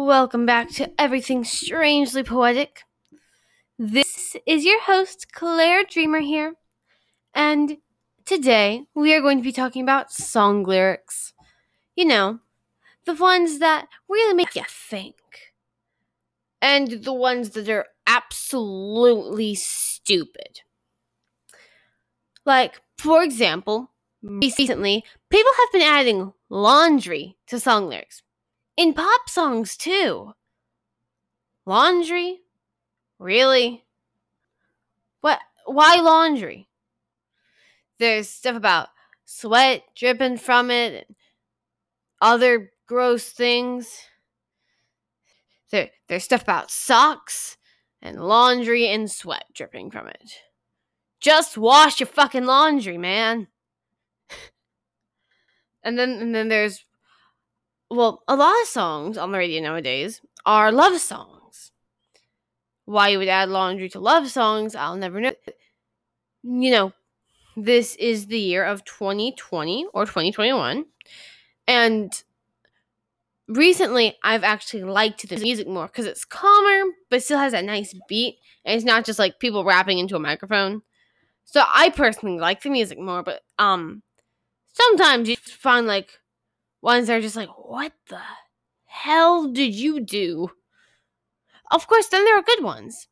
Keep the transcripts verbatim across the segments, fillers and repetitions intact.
Welcome back to Everything Strangely Poetic. This is your host, Claire Dreamer here, and today we are going to be talking about song lyrics. You know, the ones that really make you think, and the ones that are absolutely stupid. Like, for example, recently, people have been adding laundry to song lyrics. In pop songs, too. Laundry? Really? What? Why laundry? There's stuff about sweat dripping from it and other gross things. There, there's stuff about socks and laundry and sweat dripping from it. Just wash your fucking laundry, man. and then and then there's well, a lot of songs on the radio nowadays are love songs. Why you would add laundry to love songs, I'll never know. You know, this is the year of twenty twenty or twenty twenty-one, and recently I've actually liked the music more because it's calmer, but still has that nice beat, and it's not just like people rapping into a microphone. So I personally like the music more, but um, sometimes you find like ones that are just like, what the hell did you do? Of course, then there are good ones.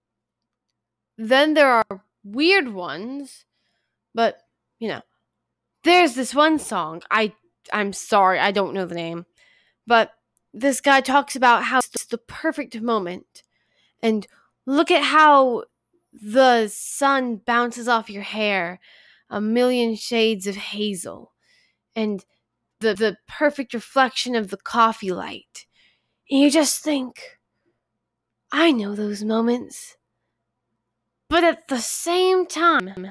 Then there are weird ones, but, you know, there's this one song, I, I'm sorry, I don't know the name, but this guy talks about how it's the perfect moment, and look at how the sun bounces off your hair, a million shades of hazel, and the, the perfect reflection of the coffee light. And you just think, I know those moments. But at the same time,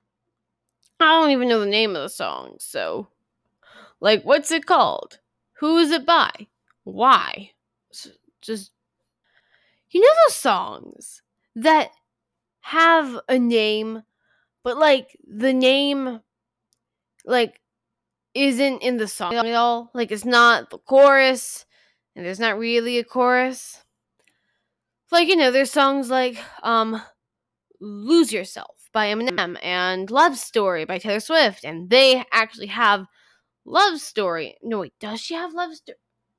I don't even know the name of the song, so, like, what's it called? Who is it by? Why? Just, you know those songs that have a name, but, like, the name, like, isn't in the song at all? Like, it's not the chorus, and there's not really a chorus. Like, you know, there's songs like, um, Lose Yourself by Eminem and Love Story by Taylor Swift, and they actually have Love Story. No, wait, does she have Love Story?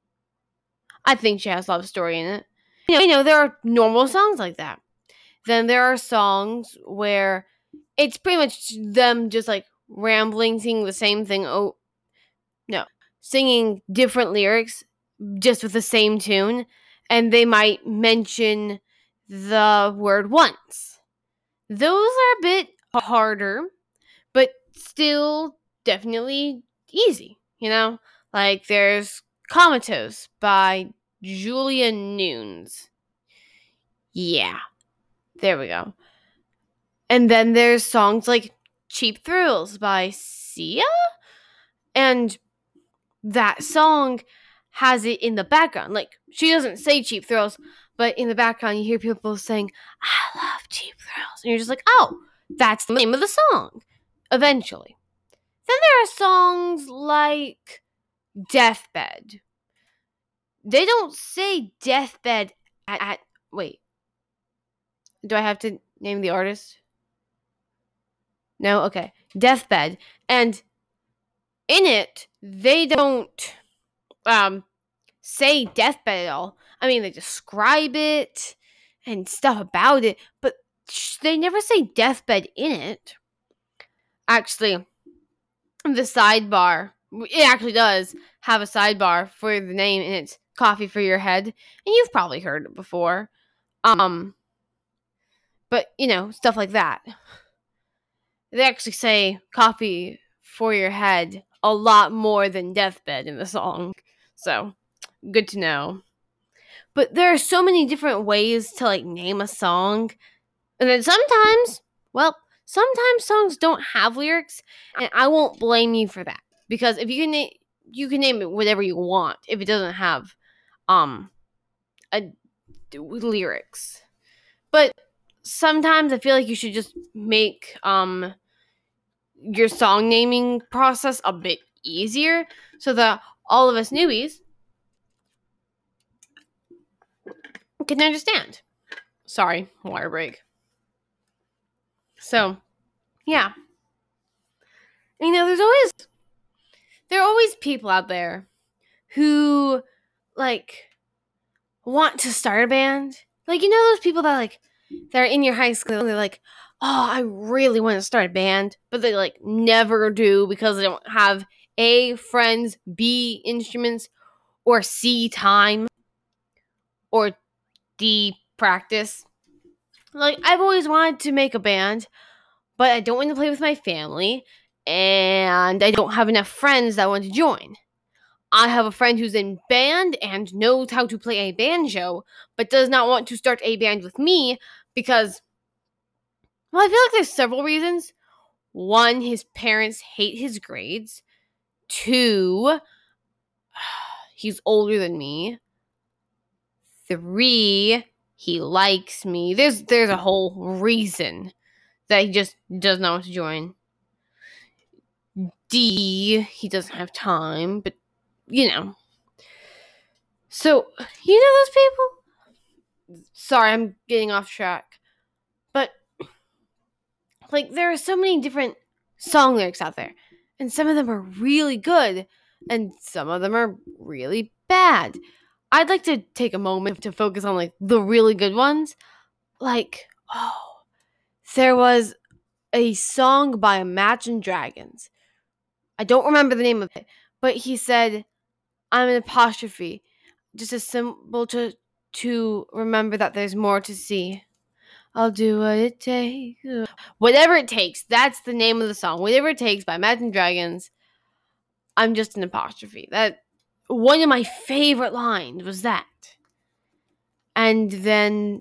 I think she has Love Story in it. You know, you know, there are normal songs like that. Then there are songs where it's pretty much them just like rambling, singing the same thing. Oh, no, singing different lyrics just with the same tune, and they might mention the word once. Those are a bit harder, but still definitely easy, you know? Like, there's Comatose by Julia Nunes. Yeah, there we go. And then there's songs like Cheap Thrills by Sia, and that song has it in the background. Like, she doesn't say Cheap Thrills, but in the background you hear people saying, I love Cheap Thrills. And you're just like, oh, that's the name of the song. Eventually. Then there are songs like Deathbed. They don't say Deathbed at, at wait. Do I have to name the artist? No? Okay. Deathbed. And in it, they don't um say deathbed at all. I mean, they describe it and stuff about it, but they never say deathbed in it. Actually, the sidebar, it actually does have a sidebar for the name, and it's Coffee for Your Head, and you've probably heard it before. Um, but, you know, stuff like that. They actually say Coffee for Your Head a lot more than deathbed in the song, so good to know. But there are so many different ways to, like, name a song. And then sometimes, well, sometimes songs don't have lyrics, and I won't blame you for that. Because if you can, na- you can name it whatever you want if it doesn't have, um, a, lyrics. But sometimes I feel like you should just make, um, your song naming process a bit easier so that all of us newbies can understand. Sorry, water break. So, yeah. You know, there's always there are always people out there who like want to start a band. Like, you know those people that like they're in your high school and they're like, "Oh, I really want to start a band," but they like never do because they don't have A, friends, B, instruments, or C, time, or D, practice. Like, I've always wanted to make a band, but I don't want to play with my family, and I don't have enough friends that want to join. I have a friend who's in band and knows how to play a banjo, but does not want to start a band with me because, well, I feel like there's several reasons. One, his parents hate his grades. Two, he's older than me. Three, he likes me. There's there's a whole reason that he just does not want to join. D, he doesn't have time, but, you know. So, you know those people? Sorry, I'm getting off track. But, like, there are so many different song lyrics out there. And some of them are really good. And some of them are really bad. I'd like to take a moment to focus on, like, the really good ones. Like, oh, there was a song by Imagine Dragons. I don't remember the name of it. But he said, I'm an apostrophe. Just a symbol to to remember that there's more to see. I'll do what it takes. Whatever it takes. That's the name of the song. Whatever it takes by Imagine Dragons. I'm just an apostrophe. That one of my favorite lines was that. And then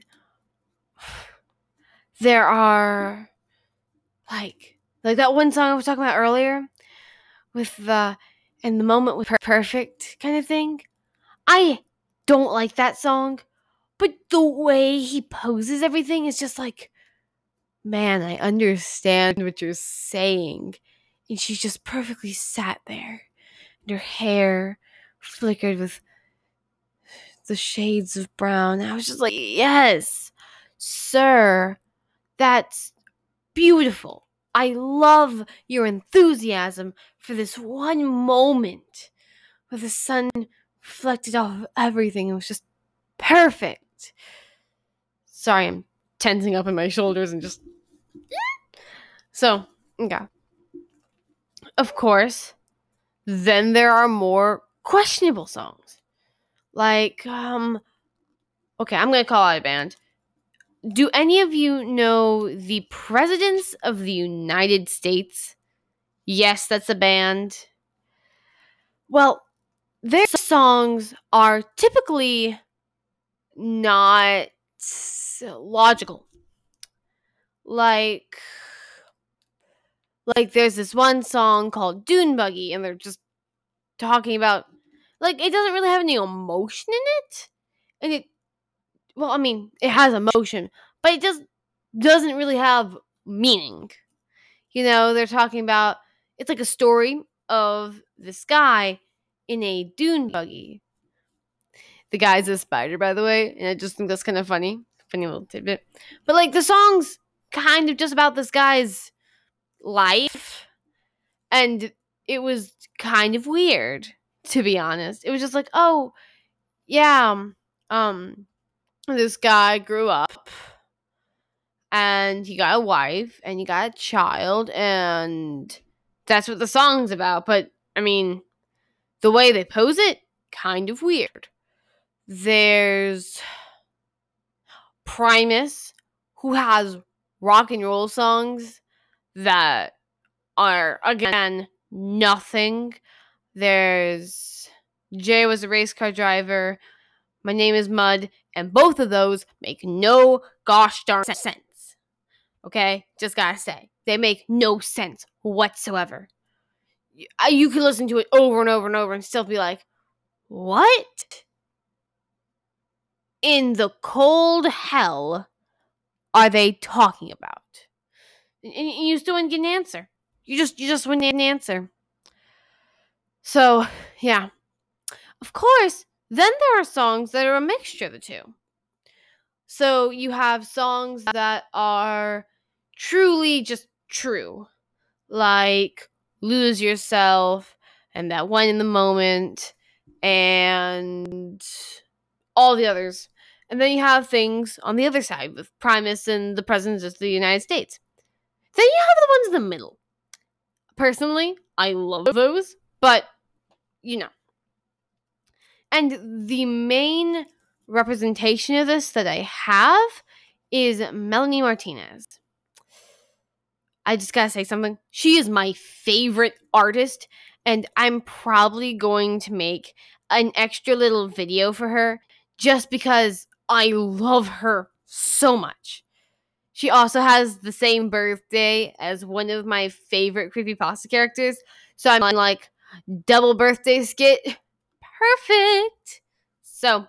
there are like like that one song I was talking about earlier with the in the moment with perfect kind of thing. I don't like that song, but the way he poses everything is just like, man, I understand what you're saying. And she's just perfectly sat there. And her hair flickered with the shades of brown. I was just like, yes, sir, that's beautiful. I love your enthusiasm for this one moment where the sun reflected off everything. It was just perfect. Sorry, I'm tensing up in my shoulders and just... So, yeah. Of course, then there are more questionable songs. Like, um... okay, I'm going to call out a band. Do any of you know the Presidents of the United States? Yes, that's a band. Well, their songs are typically not logical. Like, like there's this one song called Dune Buggy, and they're just talking about, like, it doesn't really have any emotion in it. And it, well, I mean, it has emotion, but it just doesn't really have meaning. You know, they're talking about, it's like a story of this guy in a dune buggy. The guy's a spider, by the way, and I just think that's kind of funny. Funny little tidbit. But, like, the song's kind of just about this guy's life, and it was kind of weird, to be honest. It was just like, oh, yeah, um, this guy grew up, and he got a wife, and he got a child, and that's what the song's about. But, I mean, the way they pose it, kind of weird. There's Primus, who has rock and roll songs that are, again, nothing. There's Jay Was a Race Car Driver, My Name is Mud, and both of those make no gosh darn sense. Okay? Just gotta say. They make no sense whatsoever. You, you can listen to it over and over and over and still be like, what in the cold hell are they talking about? And you still wouldn't get an answer. You just you just wouldn't get an answer. So, yeah. Of course, then there are songs that are a mixture of the two. So you have songs that are truly just true, like Lose Yourself and That One in the Moment and all the others. And then you have things on the other side with Primus and the President of the United States. Then you have the ones in the middle. Personally, I love those, but you know. And the main representation of this that I have is Melanie Martinez. I just gotta say something. She is my favorite artist, and I'm probably going to make an extra little video for her just because I love her so much. She also has the same birthday as one of my favorite creepypasta characters, so I'm like, double birthday skit. Perfect. So,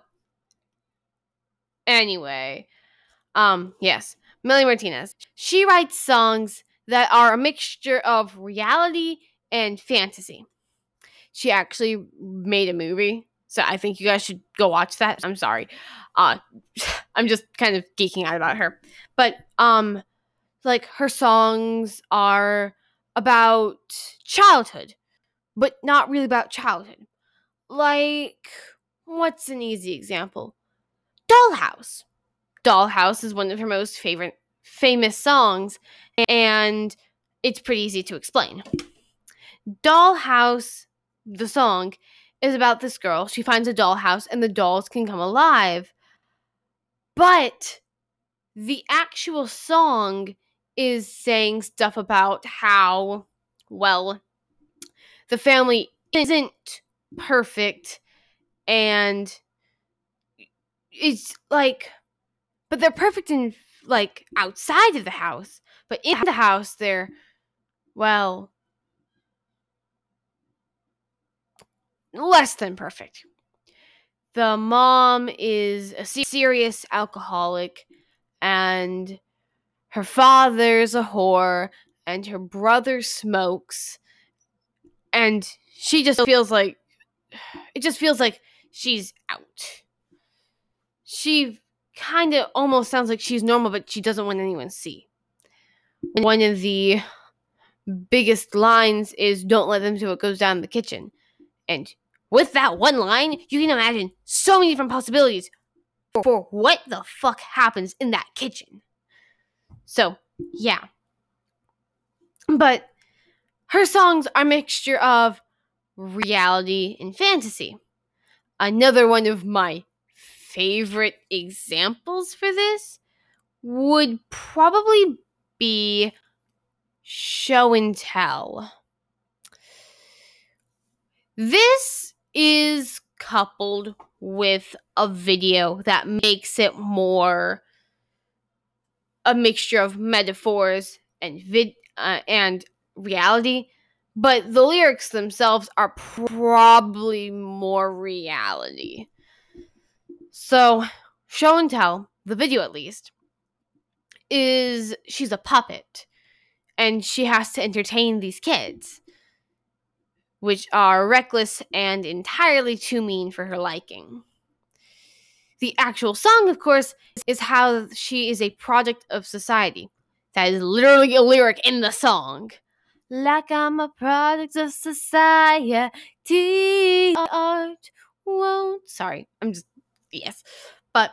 anyway, um, yes, Melanie Martinez. She writes songs that are a mixture of reality and fantasy. She actually made a movie, so I think you guys should go watch that. I'm sorry. Uh, I'm just kind of geeking out about her. But, um, like, her songs are about childhood, but not really about childhood. Like, what's an easy example? Dollhouse. Dollhouse is one of her most favorite famous songs, and it's pretty easy to explain. Dollhouse, the song, is about this girl. She finds a dollhouse and the dolls can come alive. But the actual song is saying stuff about how, well, the family isn't perfect, and it's like, but they're perfect in, like, outside of the house. But in the house, they're, well, less than perfect. The mom is a serious alcoholic, and her father's a whore, and her brother smokes, and she just feels like, it just feels like she's out. She kind of almost sounds like she's normal, but she doesn't want anyone to see. One of the biggest lines is, "Don't let them see what goes down in the kitchen." And with that one line, you can imagine so many different possibilities for what the fuck happens in that kitchen. So, yeah. But her songs are a mixture of reality and fantasy. Another one of my favorite examples for this would probably be Show and Tell. This is coupled with a video that makes it more a mixture of metaphors and vid uh, and reality, but the lyrics themselves are probably more reality. So, Show and Tell, the video at least, is she's a puppet, and she has to entertain these kids, which are reckless and entirely too mean for her liking. The actual song, of course, is how she is a product of society. That is literally a lyric in the song. Like I'm a product of society, art won't. Sorry, I'm just, yes. But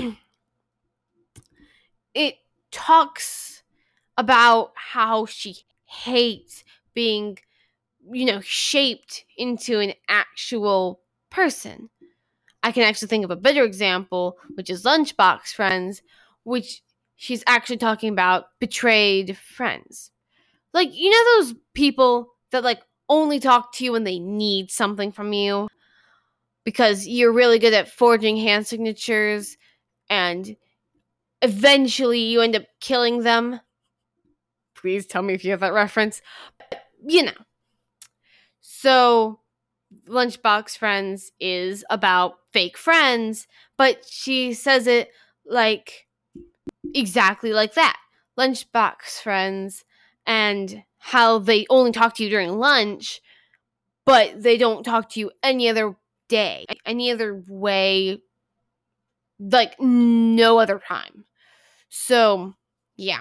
it talks about how she hates being, you know, shaped into an actual person. I can actually think of a better example, which is Lunchbox Friends, which she's actually talking about betrayed friends. Like, you know those people that, like, only talk to you when they need something from you? Because you're really good at forging hand signatures, and eventually you end up killing them. Please tell me if you have that reference. But, you know. So, Lunchbox Friends is about fake friends, but she says it like exactly like that. Lunchbox Friends, and how they only talk to you during lunch, but they don't talk to you any other day, any other way like no other time. So, yeah.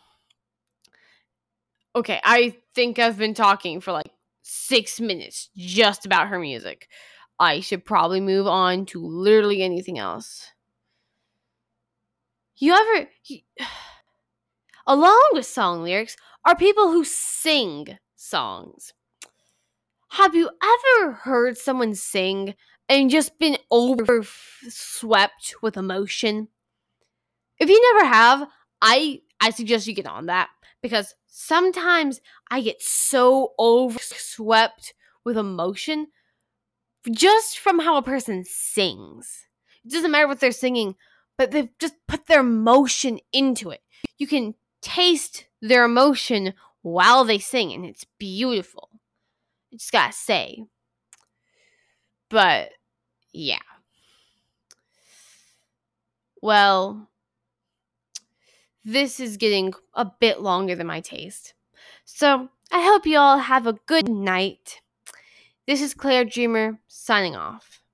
Okay, I think I've been talking for like six minutes just about her music. I should probably move on to literally anything else. You ever... You, along with song lyrics are people who sing songs. Have you ever heard someone sing and just been overswept with emotion? If you never have, I I suggest you get on that, because sometimes I get so overswept with emotion just from how a person sings. It doesn't matter what they're singing, but they've just put their emotion into it. You can taste their emotion while they sing, and it's beautiful. I just gotta say. But, yeah. Well, this is getting a bit longer than my taste. So, I hope you all have a good night. This is Claire Dreamer, signing off.